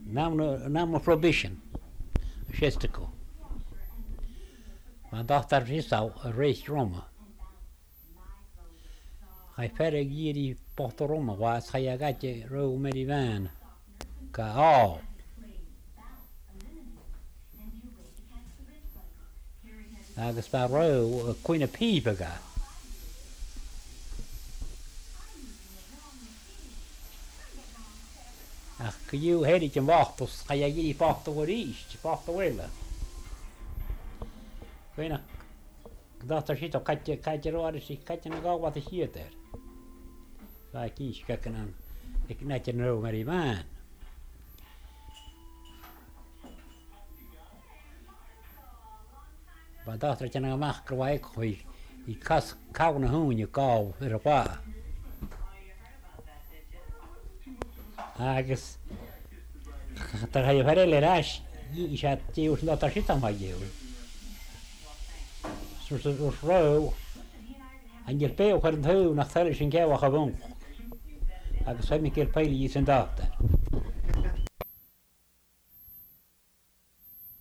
Náma prohibition, Shestico. Man dachtar risá a rééis Roma. Hai ferre gíri Porto Roma was hai agate ro merivan. Ka á. Agus ba ro Queen of Peebaga. Ach you hedi ken wachtos hai agiri Porto Rist, Porto Wella. Queen dachtar sito katje roari si katje na gawa te hieter. Vai kies kakkenan. Ik netje ro merivan. Ba dachtar ken na mach wa ek hoi I kas kauna hun je kau er pa. Agus tar hai verele rash I chat ti us latar sita mageu. Sus ro Angel peo kar thu nach thal sin ke wa khabon. Agus femi kel peili I sen dachtar.